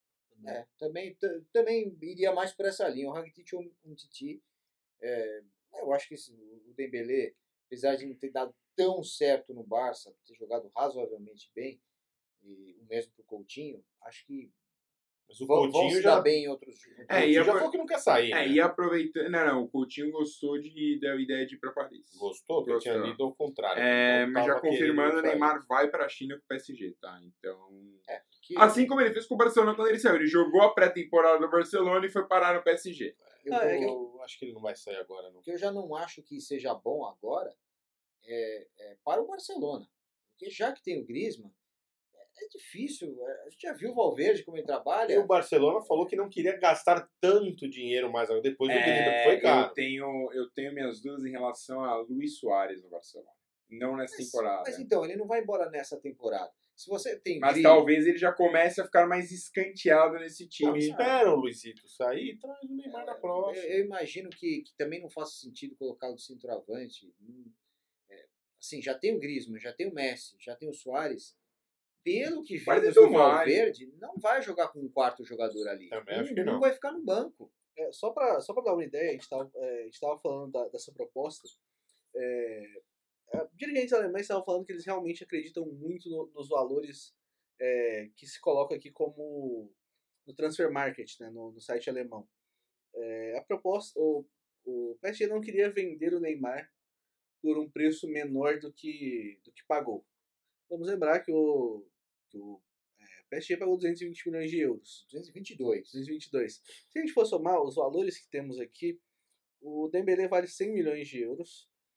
[SPEAKER 3] Também iria mais por essa linha. O Rakitic ou um Titi. Eu acho que o Dembélé, apesar de não ter dado tão certo no Barça, ter jogado razoavelmente bem, e o mesmo pro Coutinho, acho que
[SPEAKER 2] Mas o
[SPEAKER 3] vão
[SPEAKER 2] Coutinho
[SPEAKER 3] se
[SPEAKER 2] já
[SPEAKER 3] dar bem em outros jogos.
[SPEAKER 2] O Coutinho já falou que não quer sair. Né?
[SPEAKER 1] E aproveitando. Não, o Coutinho gostou da ideia de ir pra Paris.
[SPEAKER 2] Gostou? Porque eu tinha lido ao contrário.
[SPEAKER 1] Mas já confirmando, o Neymar vai pra China com o PSG, tá? Então. Assim como ele fez com o Barcelona quando ele saiu. Ele jogou a pré-temporada do Barcelona e foi parar no PSG.
[SPEAKER 2] Eu acho que ele não vai sair agora, não.
[SPEAKER 3] O que eu já não acho que seja bom agora para o Barcelona. Porque já que tem o Griezmann, é difícil. A gente já viu o Valverde como ele trabalha.
[SPEAKER 2] E o Barcelona falou que não queria gastar tanto dinheiro mais depois do Griezmann, que foi caro.
[SPEAKER 1] Eu tenho minhas dúvidas em relação a Luis Suárez no Barcelona. Não nessa temporada.
[SPEAKER 3] Mas então, ele não vai embora nessa temporada. Se você tem
[SPEAKER 1] mas talvez ele já comece a ficar mais escanteado nesse time.
[SPEAKER 2] Espera o Luizito sair e traz o Neymar na próxima.
[SPEAKER 3] Eu imagino que também não faça sentido colocá-lo de centroavante. Assim, já tem o Griezmann, já tem o Messi, já tem o Suárez. Pelo que vimos do Valverde, não vai jogar com um quarto jogador ali.
[SPEAKER 2] Também acho que não.
[SPEAKER 3] Vai ficar no banco.
[SPEAKER 4] Só pra dar uma ideia, a gente tava falando dessa proposta. Dirigentes alemães estavam falando que eles realmente acreditam muito nos valores que se coloca aqui como no Transfer Market, né, no site alemão. A proposta, o PSG não queria vender o Neymar por um preço menor do que pagou. Vamos lembrar que o PSG pagou 220 milhões de euros. 222. Se a gente for somar os valores que temos aqui, o Dembélé vale 100 milhões de euros.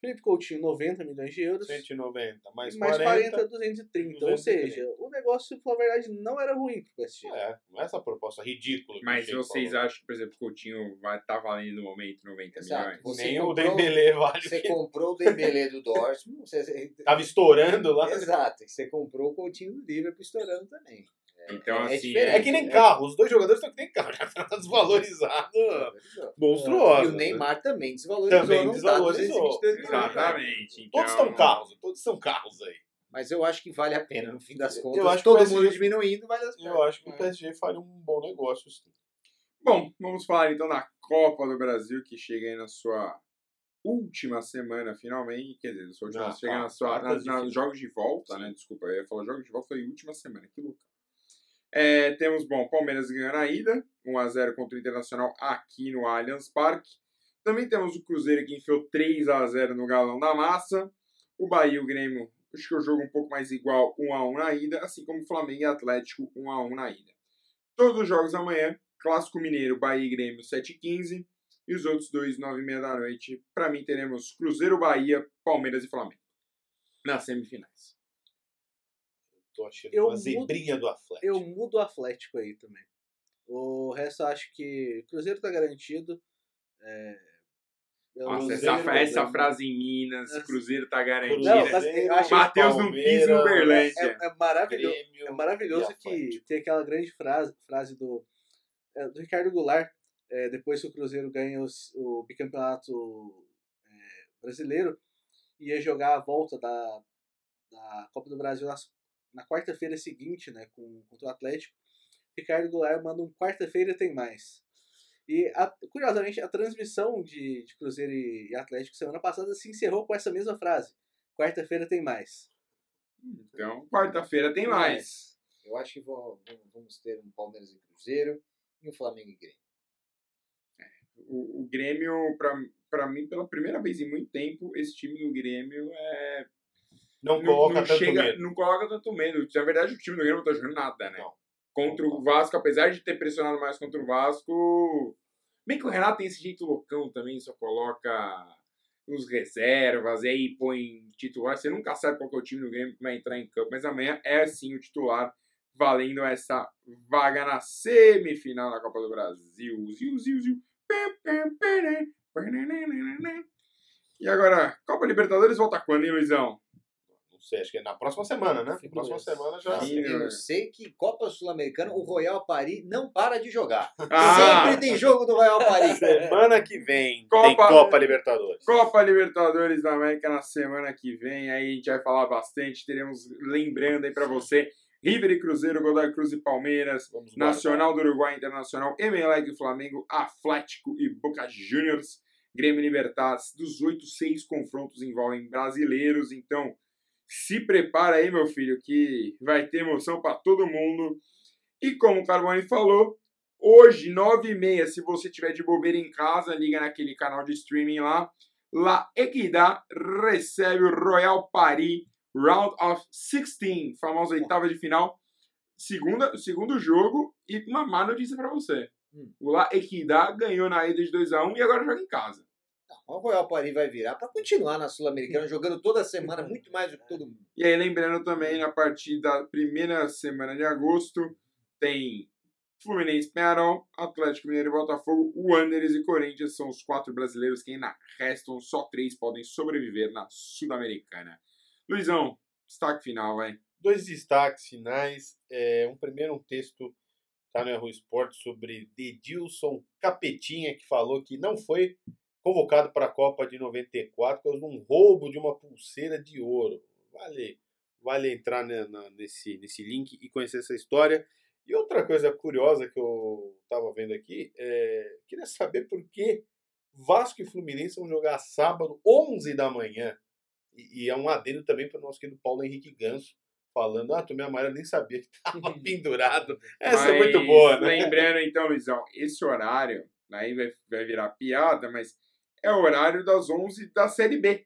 [SPEAKER 4] Felipe Coutinho, 90 milhões de euros.
[SPEAKER 2] 190, mais
[SPEAKER 4] Mais
[SPEAKER 2] 40.
[SPEAKER 4] 230. Ou
[SPEAKER 2] 230.
[SPEAKER 4] seja, o negócio, pra falar a verdade, não era ruim pro PSG.
[SPEAKER 2] Não é essa proposta ridícula. que
[SPEAKER 1] Mas
[SPEAKER 2] o Sheik
[SPEAKER 1] vocês
[SPEAKER 2] falou.
[SPEAKER 1] acham que, por exemplo, o Coutinho vai estar valendo no momento 90
[SPEAKER 3] Exato.
[SPEAKER 1] milhões?
[SPEAKER 3] Você
[SPEAKER 2] Nem o
[SPEAKER 3] comprou-
[SPEAKER 2] Dembélé vale.
[SPEAKER 3] Você comprou o Dembélé do Dortmund.
[SPEAKER 2] Tava estourando lá.
[SPEAKER 3] Exato. E você comprou o Coutinho do Liverpool estourando também.
[SPEAKER 1] Então,
[SPEAKER 3] é
[SPEAKER 1] assim,
[SPEAKER 3] diferente.
[SPEAKER 2] É que nem carro. Os dois jogadores estão que nem carro. Já tá desvalorizado. Monstruoso.
[SPEAKER 3] E o Neymar também desvalorizou.
[SPEAKER 2] Também
[SPEAKER 3] não
[SPEAKER 2] desvalorizou.
[SPEAKER 3] Tá 2022.
[SPEAKER 1] Exatamente. Então,
[SPEAKER 2] Todos estão carros. Todos são carros aí.
[SPEAKER 3] Mas eu acho que vale a pena, no fim das contas.
[SPEAKER 2] Eu acho que
[SPEAKER 3] todo
[SPEAKER 2] o PSG
[SPEAKER 3] mundo diminuindo, vale a pena.
[SPEAKER 2] Eu acho que o PSG faria um bom negócio, sim.
[SPEAKER 1] Bom, vamos falar então da Copa do Brasil, que chega aí na sua última semana, finalmente. Quer dizer, na sua última, chega na sua,
[SPEAKER 2] quartas de final.
[SPEAKER 1] jogos de volta,
[SPEAKER 2] Sim.
[SPEAKER 1] né? Desculpa, eu ia falar jogos de volta, foi última semana, que louco. Temos, bom, Palmeiras ganhando a ida, 1-0 contra o Internacional aqui no Allianz Parque. Também temos o Cruzeiro que enfiou 3-0 no Galão da Massa. O Bahia e o Grêmio, acho que o jogo um pouco mais igual, 1-1 na ida, assim como o Flamengo e Atlético, 1-1 na ida. Todos os jogos amanhã, Clássico Mineiro, Bahia e Grêmio, 7h15. E os outros dois, 9h30 da noite. Para mim, teremos Cruzeiro, Bahia, Palmeiras e Flamengo nas semifinais.
[SPEAKER 2] Tô achando
[SPEAKER 4] Eu
[SPEAKER 2] uma
[SPEAKER 4] mudo-
[SPEAKER 2] zebrinha do Atlético.
[SPEAKER 4] Eu mudo o Atlético aí também. O resto eu acho que o Cruzeiro tá garantido.
[SPEAKER 1] Nossa,
[SPEAKER 2] Cruzeiro,
[SPEAKER 1] essa frase em Minas,
[SPEAKER 4] Essa-
[SPEAKER 1] Cruzeiro tá garantido.
[SPEAKER 4] Não, mas eu acho-
[SPEAKER 1] Matheus não quis em Uberlândia.
[SPEAKER 4] É maravilhoso.
[SPEAKER 2] Grêmio
[SPEAKER 4] É maravilhoso
[SPEAKER 2] e
[SPEAKER 4] que
[SPEAKER 2] Atlético.
[SPEAKER 4] tem aquela grande frase do Ricardo Goulart, depois que o Cruzeiro ganha o bicampeonato brasileiro, ia jogar a volta da Copa do Brasil na quarta-feira seguinte, né, contra o Atlético. Ricardo Goulart manda um quarta-feira tem mais. E, curiosamente, a transmissão de Cruzeiro e Atlético semana passada se encerrou com essa mesma frase. Quarta-feira tem mais.
[SPEAKER 1] Então, quarta-feira tem mais.
[SPEAKER 3] Eu acho que vamos ter um Palmeiras e Cruzeiro e um Flamengo e Grêmio.
[SPEAKER 1] O Grêmio, pra mim, pela primeira vez em muito tempo, esse time do Grêmio
[SPEAKER 2] Não coloca tanto
[SPEAKER 1] chega,
[SPEAKER 2] medo.
[SPEAKER 1] não coloca tanto medo. Na verdade, o time do Grêmio não tá jogando nada, né?
[SPEAKER 2] Não.
[SPEAKER 1] Contra o Vasco, apesar de ter pressionado mais contra o Vasco. Bem que o Renato tem esse jeito loucão também, só coloca os reservas, e aí põe titular. Você nunca sabe qual que é o time do Grêmio que vai entrar em campo, mas amanhã é sim o titular, valendo essa vaga na semifinal da Copa do Brasil. Ziu. E agora, Copa Libertadores volta quando, hein, Luizão?
[SPEAKER 2] Não sei, acho que é na próxima semana, né?
[SPEAKER 4] Fim do
[SPEAKER 2] Próxima
[SPEAKER 4] mês.
[SPEAKER 2] semana já.
[SPEAKER 1] Sim.
[SPEAKER 3] Eu sei que Copa Sul-Americana, o Royal Paris não para de jogar.
[SPEAKER 1] Ah!
[SPEAKER 3] Sempre tem jogo do Royal Paris.
[SPEAKER 2] Semana que vem
[SPEAKER 1] Copa-
[SPEAKER 2] tem Copa Libertadores.
[SPEAKER 1] Copa Libertadores da América na semana que vem. Aí a gente vai falar bastante. Teremos, lembrando aí pra você, River e Cruzeiro, Godoy Cruz e Palmeiras,
[SPEAKER 2] Vamos guardar.
[SPEAKER 1] Nacional do Uruguai Internacional, Emelec e Flamengo, Atlético e Boca Juniors, Grêmio e Libertad. Dos 8, 6 confrontos envolvem brasileiros. Então, se prepara aí, meu filho, que vai ter emoção pra todo mundo. E como o Carboni falou, hoje, 9h30, se você estiver de bobeira em casa, liga naquele canal de streaming lá. La Equidad recebe o Royal Paris, Round of 16, famosa oitava de final. Segundo jogo, e uma má notícia pra você. O La Equidad ganhou na ida de 2-1 e agora joga em casa.
[SPEAKER 3] O Royal Paris vai virar para continuar na Sul-Americana, jogando toda semana, muito mais do que todo mundo.
[SPEAKER 1] E aí, lembrando também, na partir da primeira semana de agosto, tem Fluminense, Peñarol, Atlético Mineiro e Botafogo, Wanderers e Corinthians são os 4 brasileiros que ainda restam, só 3 podem sobreviver na Sul-Americana. Luizão, destaque final, vai.
[SPEAKER 2] 2 destaques finais. Um texto tá no Yahoo Esporte sobre Dedilson Capetinha, que falou que não foi convocado para a Copa de 94 por causa de um roubo de uma pulseira de ouro. Vale entrar nesse link e conhecer essa história. E outra coisa curiosa que eu estava vendo aqui, queria saber por que Vasco e Fluminense vão jogar sábado, 11 da manhã. E é um adendo também para o nosso querido Paulo Henrique Ganso, falando, Tomé Amarelo, nem sabia que estava pendurado. Essa é muito boa, né?
[SPEAKER 1] Lembrando então, Luizão, esse horário, aí vai virar piada, mas é o horário das 11 da Série B.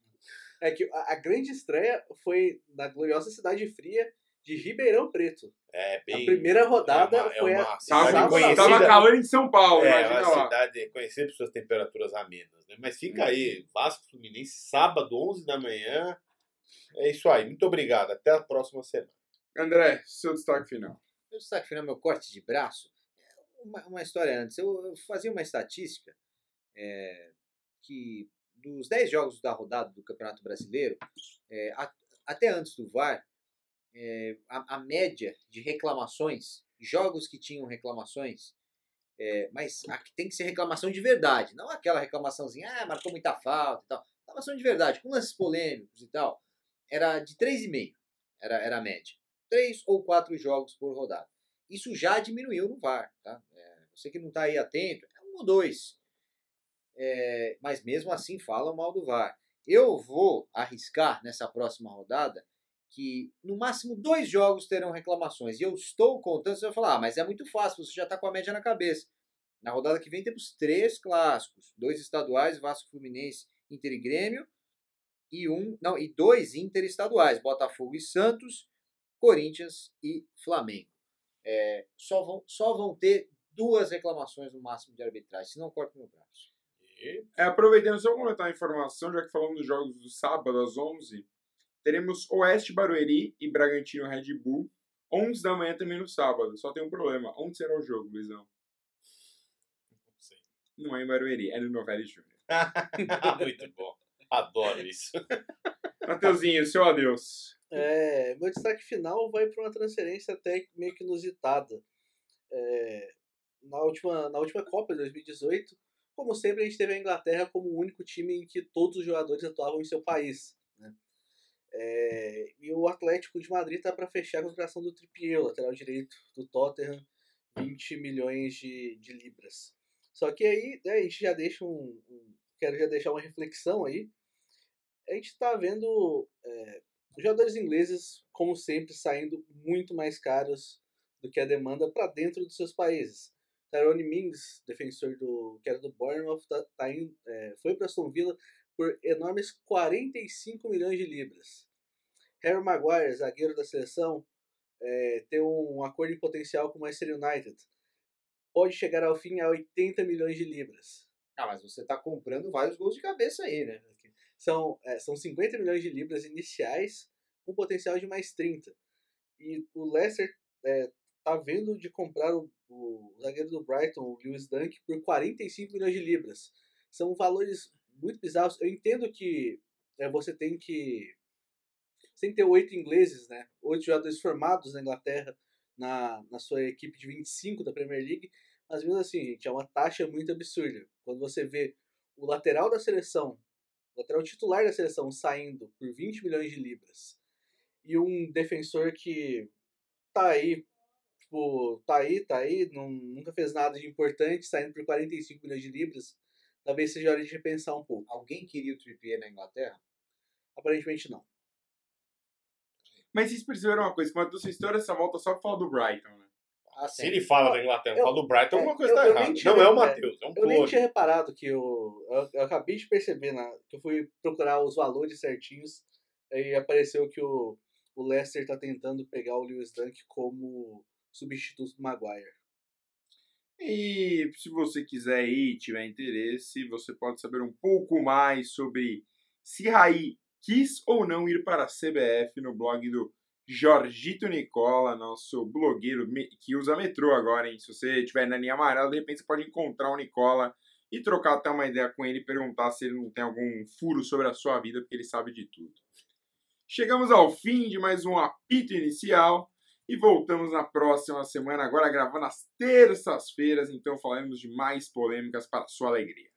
[SPEAKER 4] É que a grande estreia foi na gloriosa Cidade Fria de Ribeirão Preto.
[SPEAKER 2] bem,
[SPEAKER 4] A primeira rodada foi
[SPEAKER 2] uma
[SPEAKER 4] a
[SPEAKER 2] cidade
[SPEAKER 1] Tava
[SPEAKER 2] conhecida.
[SPEAKER 1] calor em São Paulo,
[SPEAKER 2] É
[SPEAKER 1] imagina
[SPEAKER 2] uma
[SPEAKER 1] lá.
[SPEAKER 2] cidade conhecida por suas temperaturas amenas, né? Mas fica aí, Vasco Fluminense, sábado, 11 da manhã. É isso aí, muito obrigado. Até a próxima semana.
[SPEAKER 1] André, seu destaque final.
[SPEAKER 3] Meu destaque final, meu corte de braço. Uma história antes. Eu fazia uma estatística que dos 10 jogos da rodada do Campeonato Brasileiro, até antes do VAR, a média de reclamações, jogos que tinham reclamações, mas tem que ser reclamação de verdade, não aquela reclamaçãozinha, marcou muita falta e tal. Reclamação de verdade, com lances polêmicos e tal, era de 3,5, era a média. 3 ou 4 jogos por rodada. Isso já diminuiu no VAR, tá? Você que não está aí atento, 1 ou 2. Mas mesmo assim falam mal do VAR. Eu vou arriscar nessa próxima rodada que no máximo 2 jogos terão reclamações. E eu estou contando, você vai falar, mas é muito fácil, você já está com a média na cabeça. Na rodada que vem temos 3 clássicos, 2 estaduais, Vasco, Fluminense, Inter e Grêmio, e 2 interestaduais, Botafogo e Santos, Corinthians e Flamengo. Só vão ter 2 reclamações no máximo de arbitragem, senão corto meu braço.
[SPEAKER 1] Aproveitando só completar a informação, já que falamos dos jogos do sábado às 11, teremos Oeste Barueri e Bragantino Red Bull, 11 da manhã também no sábado. Só tem um problema. Onde será o jogo, Luizão?
[SPEAKER 2] Não sei.
[SPEAKER 1] Não é em Barueri, é no Novelli Júnior.
[SPEAKER 2] Muito bom. Adoro isso.
[SPEAKER 1] Mateuzinho, seu adeus.
[SPEAKER 4] Meu destaque final vai para uma transferência até meio que inusitada. Na última Copa de 2018, como sempre, a gente teve a Inglaterra como o único time em que todos os jogadores atuavam em seu país, né? E o Atlético de Madrid está para fechar a contratação do Trippier, lateral direito do Tottenham, 20 milhões de libras. Só que aí, né, a gente já deixa quero já deixar uma reflexão aí. A gente está vendo os jogadores ingleses, como sempre, saindo muito mais caros do que a demanda para dentro dos seus países. Tyrone Mings, defensor que era do Bournemouth, foi para Aston Villa por enormes 45 milhões de libras. Harry Maguire, zagueiro da seleção, tem um acordo em potencial com o Manchester United. Pode chegar ao fim a 80 milhões de libras.
[SPEAKER 3] Mas você está comprando vários gols de cabeça aí, né?
[SPEAKER 4] São 50 milhões de libras iniciais, com potencial de mais 30. E o Leicester tá vendo de comprar o zagueiro do Brighton, o Lewis Dunk, por 45 milhões de libras. São valores muito bizarros. Eu entendo que você tem que ter 8 ingleses, né? 8 jogadores formados na Inglaterra, na sua equipe de 25 da Premier League, mas mesmo assim, gente, é uma taxa muito absurda. Quando você vê o lateral da seleção, o lateral titular da seleção saindo por 20 milhões de libras, e um defensor que tá aí, nunca fez nada de importante, saindo por 45 milhões de libras, talvez seja hora de repensar um pouco.
[SPEAKER 3] Alguém queria o Trippier na Inglaterra?
[SPEAKER 4] Aparentemente não.
[SPEAKER 1] Mas vocês perceberam uma coisa, que o Matheus fez toda essa volta só pra falar do Brighton, né?
[SPEAKER 2] Se ele fala da Inglaterra, fala do Brighton, alguma coisa
[SPEAKER 4] eu
[SPEAKER 2] tá
[SPEAKER 4] nem
[SPEAKER 2] errada.
[SPEAKER 4] tinha-
[SPEAKER 2] Não é o Matheus, é um
[SPEAKER 4] Eu nem
[SPEAKER 2] clone.
[SPEAKER 4] tinha reparado que eu acabei de perceber, que eu fui procurar os valores certinhos e apareceu que o Leicester tá tentando pegar o Lewis Dunk como substituto do Maguire.
[SPEAKER 1] E se você quiser ir, tiver interesse, você pode saber um pouco mais sobre se Raí quis ou não ir para a CBF no blog do Jorgito Nicola, nosso blogueiro que usa metrô agora, hein? Se você estiver na linha amarela, de repente você pode encontrar o Nicola e trocar até uma ideia com ele e perguntar se ele não tem algum furo sobre a sua vida, porque ele sabe de tudo. Chegamos ao fim de mais um apito inicial e voltamos na próxima semana, agora gravando às terças-feiras, então falaremos de mais polêmicas para a sua alegria.